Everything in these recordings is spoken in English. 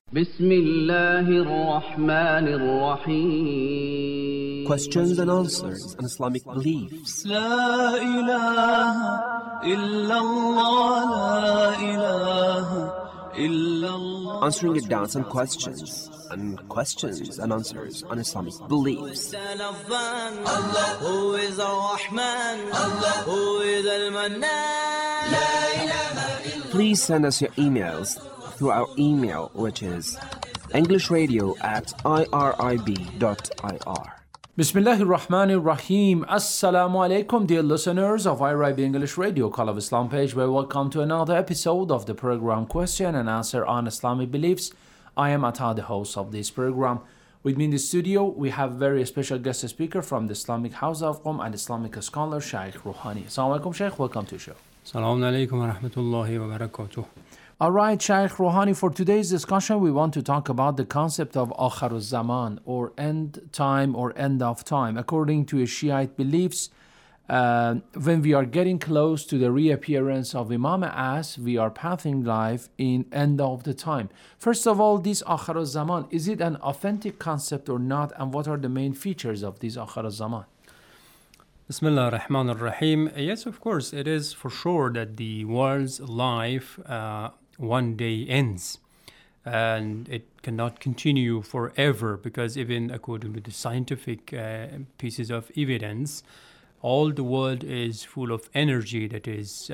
بسم الله الرحمن الرحيم. Questions and answers on Islamic beliefs. لا إله إلا الله لا إله إلا الله. Answering your doubts and questions and answers on Islamic beliefs. Allah who is Ar-Rahman, Allah who is Al-Mannan. لا إله إلا. Please send us your emails through our email, which is englishradio@irib.ir. Bismillahir Rahmanir Rahim. Assalamu alaikum, dear listeners of IRIB English Radio, Call of Islam page. Well, welcome to another episode of the program Question and Answer on Islamic Beliefs. I am Atta, the host of this program. With me in the studio, we have very special guest speaker from the Islamic House of Qom and Islamic scholar, Shaykh Rouhani. Assalamu alaikum, Shaykh. Welcome to the show. Assalamu alaikum wa rahmatullahi wa barakatuh. All right, Shaykh Rouhani, for today's discussion, we want to talk about the concept of Akhir zaman, or end time or end of time. According to Shiite beliefs, when we are getting close to the reappearance of Imam as, we are passing life in end of the time. First of all, this Akhir zaman, is it an authentic concept or not? And what are the main features of this Akhir zaman? Bismillah ar-Rahman ar-Rahim. Yes, of course, it is for sure that the world's life one day ends. And it cannot continue forever, because even according to the scientific pieces of evidence, all the world is full of energy that is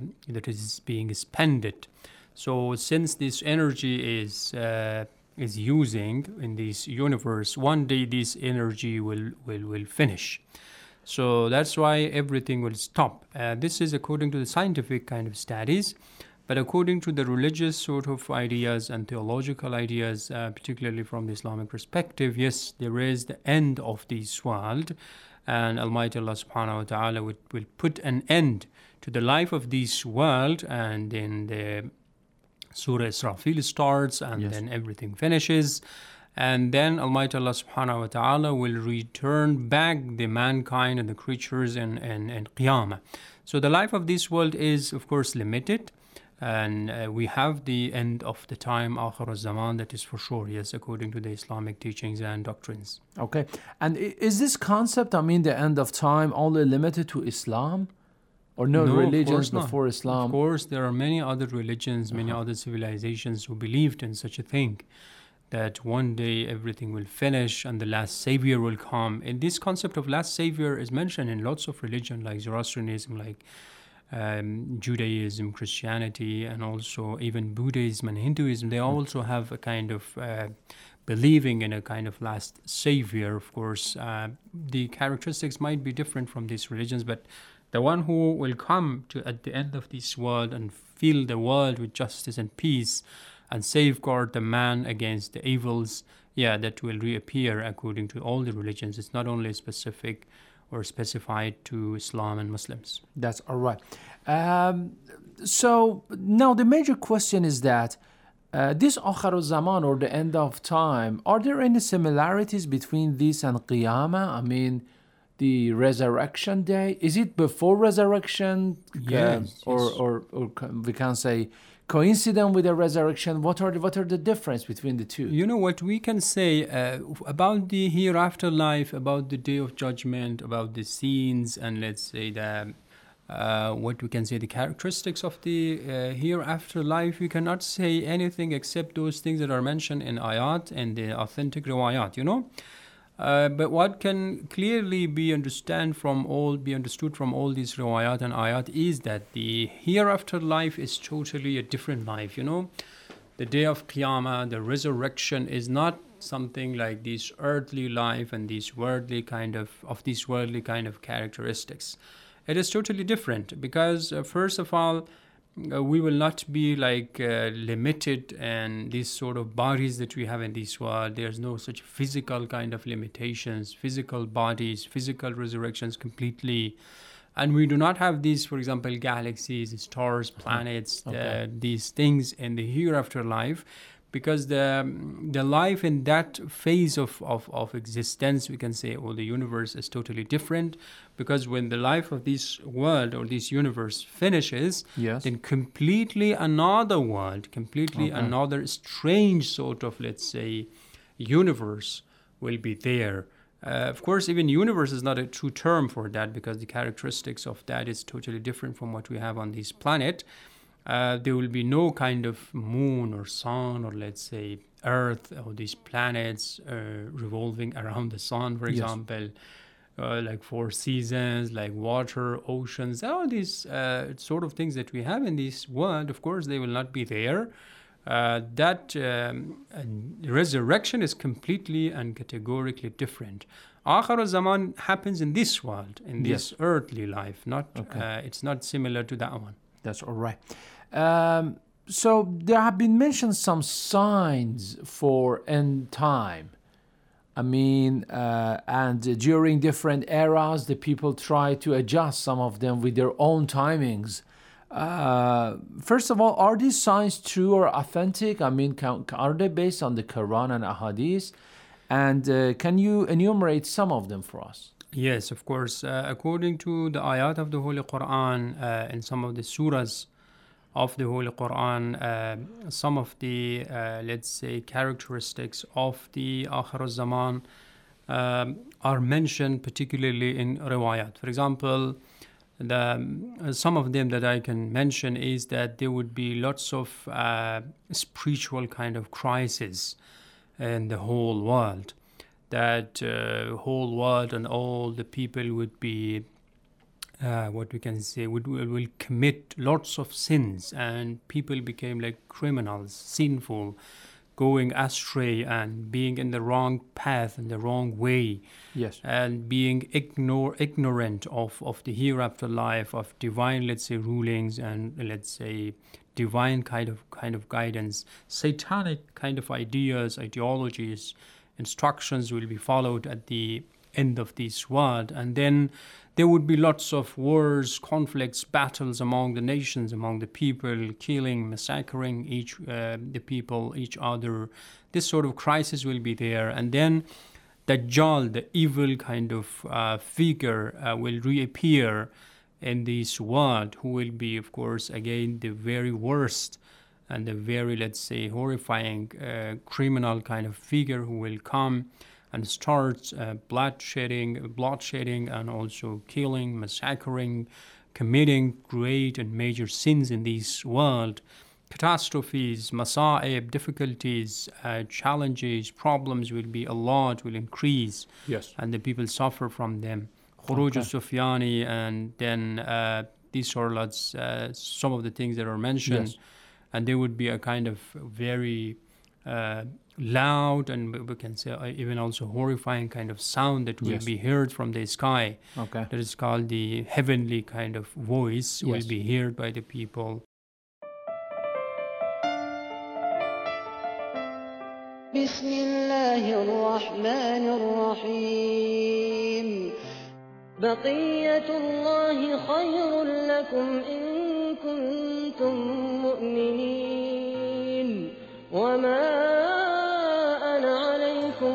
being expended. So since this energy is using in this universe, one day this energy will finish. So that's why everything will stop. This is according to the scientific kind of studies. But according to the religious sort of ideas and theological ideas, particularly from the Islamic perspective, yes, there is the end of this world. And Almighty Allah subhanahu wa ta'ala will put an end to the life of this world. And then the Surah Israfil starts, and then everything finishes. And then Almighty Allah subhanahu wa ta'ala will return back the mankind and the creatures and Qiyamah. So the life of this world is, of course, limited. And we have the end of the time, Akhir zaman, that is for sure, yes, according to the Islamic teachings and doctrines. Okay. And is this concept, the end of time, only limited to Islam? Or no religions before Islam? Of course, there are many other religions, many other civilizations who believed in such a thing, that one day everything will finish and the last savior will come. And this concept of last savior is mentioned in lots of religion, like Zoroastrianism, like Judaism, Christianity, and also even Buddhism and Hinduism. They also have a kind of believing in a kind of last savior. Of course, the characteristics might be different from these religions, but the one who will come to at the end of this world and fill the world with justice and peace and safeguard the man against the evils, that will reappear according to all the religions. It's not only specific or specified to Islam and Muslims. That's all right. So now the major question is that this Akhir zaman, or the end of time, are there any similarities between this and Qiyamah? The resurrection day, is it before resurrection? Yes. Or we can say coincident with the resurrection. What are the difference between the two? You know what we can say about the hereafter life, about the day of judgment, about the scenes, and let's say the what we can say the characteristics of the hereafter life. We cannot say anything except those things that are mentioned in ayat and the authentic riwayat. But what can clearly be understood from all these riwayat and ayat is that the hereafter life is totally a different life. The day of Qiyamah, the resurrection, is not something like this earthly life and these worldly kind of characteristics. It is totally different because first of all, we will not be limited and these sort of bodies that we have in this world. There's no such physical kind of limitations, physical bodies, physical resurrections completely. And we do not have these, for example, galaxies, stars, planets, these things in the hereafter life. because the life in that phase of existence, we can say, or the universe, is totally different. Because when the life of this world or this universe finishes, Yes. then completely another world, completely another strange sort of, let's say, universe will be there. Of course, even universe is not a true term for that, because the characteristics of that is totally different from what we have on this planet. There will be no kind of moon or sun or, let's say, earth or these planets revolving around the sun, for example, like 4 seasons, like water, oceans, all these sort of things that we have in this world. Of course, they will not be there. That resurrection is completely and categorically different. Akhir zaman happens in this world, in this earthly life. Not, it's not similar to that one. That's all right. So there have been mentioned some signs for end time. I mean, and during different eras, the people try to adjust some of them with their own timings. First of all, are these signs true or authentic? I mean, are they based on the Quran and Ahadith? And can you enumerate some of them for us? Yes, of course. According to the ayat of the Holy Quran and some of the surahs of the Holy Quran, some of the, let's say, characteristics of the Akhir al-Zaman are mentioned particularly in riwayat. For example, some of them that I can mention is that there would be lots of spiritual kind of crisis in the whole world. That whole world and all the people would be, what we can say, will commit lots of sins, and people became like criminals, sinful, going astray and being in the wrong path, in the wrong way. Yes. And being ignorant of the hereafter life, of divine, let's say, rulings and, let's say, divine kind of guidance, satanic kind of ideas, ideologies, instructions will be followed at the end of this world. And then there would be lots of wars, conflicts, battles among the nations, among the people, killing, massacring the people, each other. This sort of crisis will be there. And then Dajjal, the evil kind of figure, will reappear in this world, who will be, of course, again, the very worst and the very, let's say, horrifying criminal kind of figure who will come and start bloodshedding and also killing, massacring, committing great and major sins in this world. Catastrophes, masa'ib, difficulties, challenges, problems will be a lot, will increase. Yes. And the people suffer from them. Khuruj al-Sufyani, and then these are lots, some of the things that are mentioned. Yes. And there would be a kind of very loud and we can say even also horrifying kind of sound that will be heard from the sky. Okay. That is called the heavenly kind of voice, will be heard by the people. بسم الله الرحمن الرحيم بقية الله خير لكم إن كنتم مؤمنين وما أنا عليكم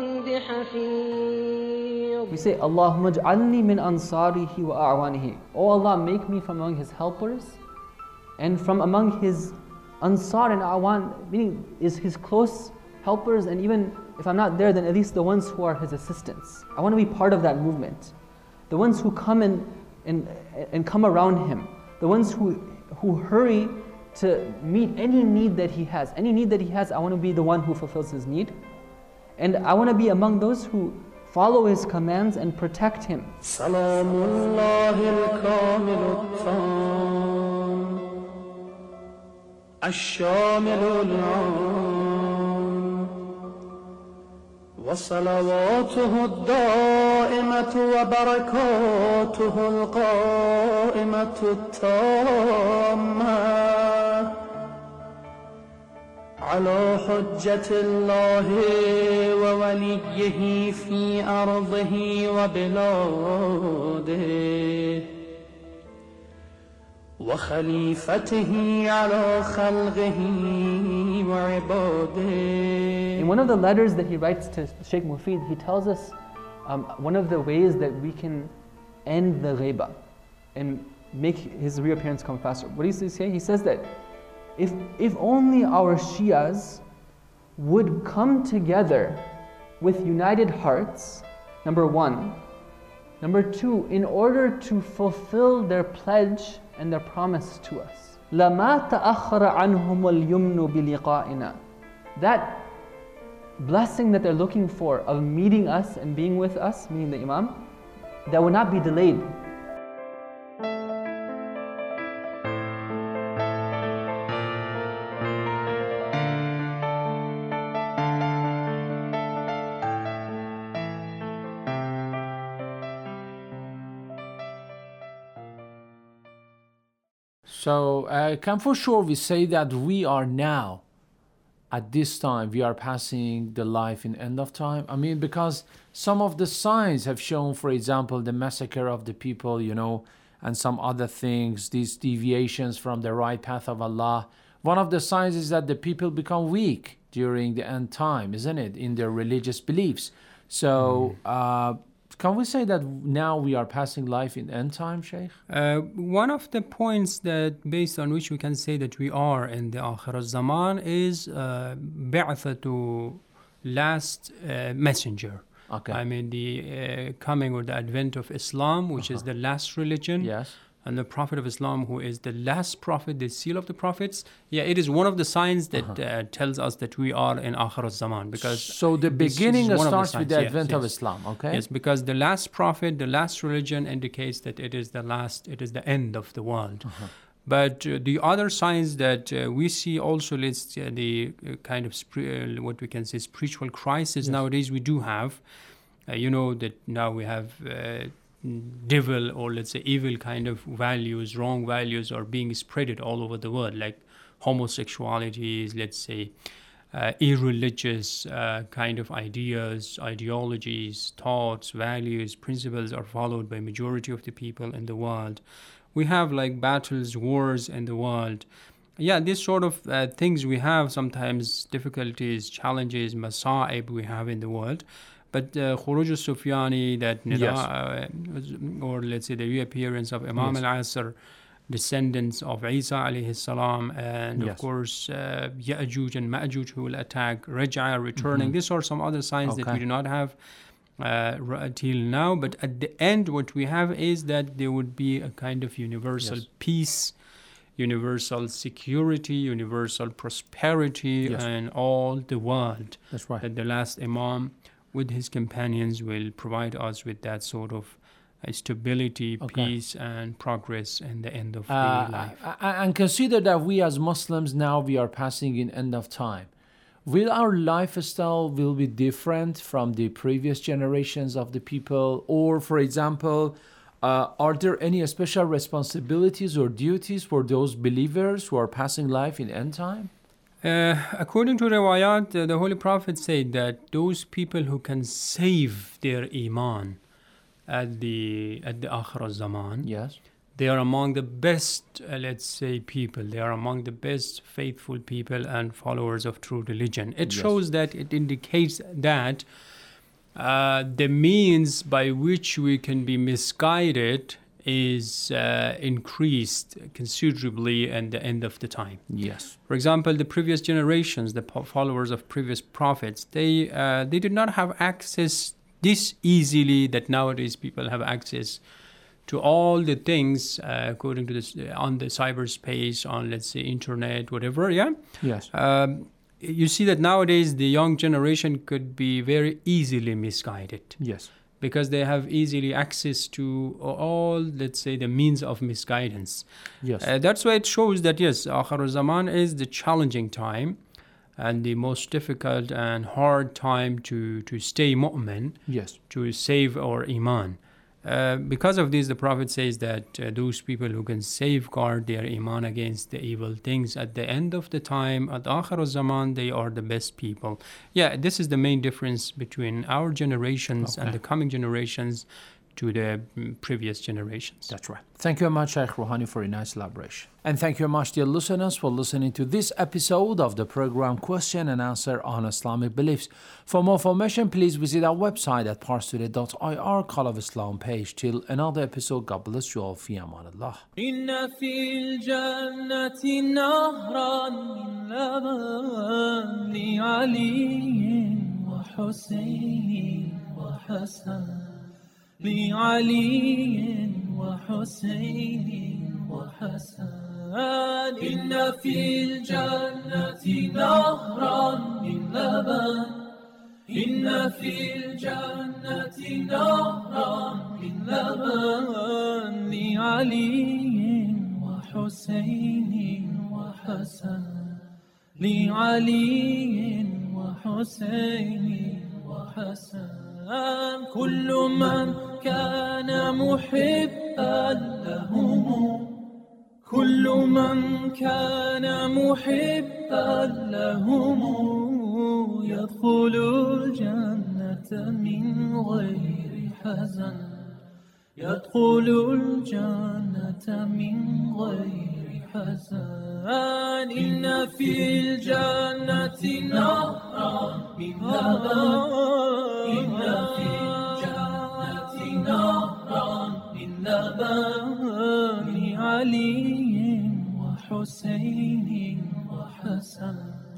بحفيظ. We say, Allahumma ja'alni min ansarihi wa a'wanihi. Oh Allah, make me from among His helpers and from among His ansar and awan, meaning is His close helpers, and even if I'm not there, then at least the ones who are His assistants. I want to be part of that movement. The ones who come and come around Him. The ones who hurry to meet any need that He has. Any need that He has, I want to be the one who fulfills His need. And I want to be among those who follow His commands and protect Him. Salamullahi al-kamilu al-tam ash-shamilu al-am وصلواته الدائمة وبركاته القائمة التامة على حجة الله ووليه في أرضه وبلاده وخليفته على خلقه In one of the letters that he writes to Sheikh Mufid, he tells us one of the ways that we can end the ghaiba and make his reappearance come faster. What does he say? He says that if only our Shias would come together with united hearts, number one. Number two, in order to fulfill their pledge and their promise to us. لَمَا تَأَخَّرَ عَنْهُمُ الْيُمْنُ بِلِقَائِنَا. That blessing that they're looking for of meeting us and being with us, meaning the Imam, that will not be delayed. So, can for sure we say that we are now, at this time, we are passing the life in end of time? I mean, because some of the signs have shown, for example, the massacre of the people, and some other things, these deviations from the right path of Allah. One of the signs is that the people become weak during the end time, isn't it, in their religious beliefs. So, can we say that now we are passing life in end time, Shaykh? One of the points that based on which we can say that we are in the Akhir al-Zaman is Ba'athatu, last messenger. Okay. I mean the coming or the advent of Islam, which is the last religion. Yes. And the Prophet of Islam, who is the last prophet, the seal of the prophets. Yeah, it is one of the signs that tells us that we are in Akhir al-Zaman. Because so the beginning starts with the advent of Islam, okay? Yes, because the last prophet, the last religion indicates that it is the end of the world. But the other signs that we see also lists the kind of what we can say spiritual crisis nowadays we do have. That now we have devil or let's say evil kind of values, wrong values are being spreaded all over the world, like homosexuality, let's say irreligious kind of ideas, ideologies, thoughts, values, principles are followed by majority of the people in the world. We have like battles, wars in the world. Yeah, this sort of things we have, sometimes difficulties, challenges, masa'ib we have in the world. But Khuruj al-Sufyani, that or let's say the reappearance of Imam al-Asr, descendants of Isa alayhi salam, and of course Ya'juj and Ma'juj who will attack, Raj'a returning. These are some other signs that we do not have till now. But at the end, what we have is that there would be a kind of universal peace, universal security, universal prosperity in all the world. That's right. That the last Imam with his companions will provide us with that sort of stability, peace, and progress in the end of the life. And consider that we as Muslims now we are passing in end of time. Will our lifestyle will be different from the previous generations of the people? Or, for example, are there any special responsibilities or duties for those believers who are passing life in end time? According to Riwayat, the Holy Prophet said that those people who can save their Iman at the Akhir al-Zaman, they are among the best, let's say, people. They are among the best faithful people and followers of true religion. It shows that, it indicates that the means by which we can be misguided is increased considerably at the end of the time. Yes. For example, the previous generations, the followers of previous prophets, they did not have access this easily that nowadays people have access to all the things according to this on the cyberspace, on let's say internet, whatever. Yes. You see that nowadays the young generation could be very easily misguided. Yes. Because they have easily access to all, let's say, the means of misguidance. Yes. That's why it shows that, yes, Akhir al-Zaman is the challenging time and the most difficult and hard time to stay mu'min, to save our Iman. Because of this, the Prophet says that those people who can safeguard their Iman against the evil things at the end of the time, at Akhir al-Zaman, they are the best people. Yeah, this is the main difference between our generations and the coming generations to the previous generations. That's right. Thank you very much, Shaykh Rouhani, for a nice elaboration. And thank you very much, dear listeners, for listening to this episode of the program Question and Answer on Islamic Beliefs. For more information, please visit our website at parstoday.ir, Call of Islam page. Till another episode, God bless you all. Fi amanillah. إن في الجنة نهرا من لبن لعلي وحسين وحسن لعلي وحسين وحسن إن في الجنة نهرا من لبن إن في الجنة نهرا من لبن لعلي وحسين وحسن لعلي وحسين وحسن كل من كان محبا لهم كل من كان محبا لهم يدخل الجنة من غير حزن يدخل الجنة من غير حزن إن في الجنة نهرا من لبن إن في الجنة نهرا من لبن لعلي وحسين وحسن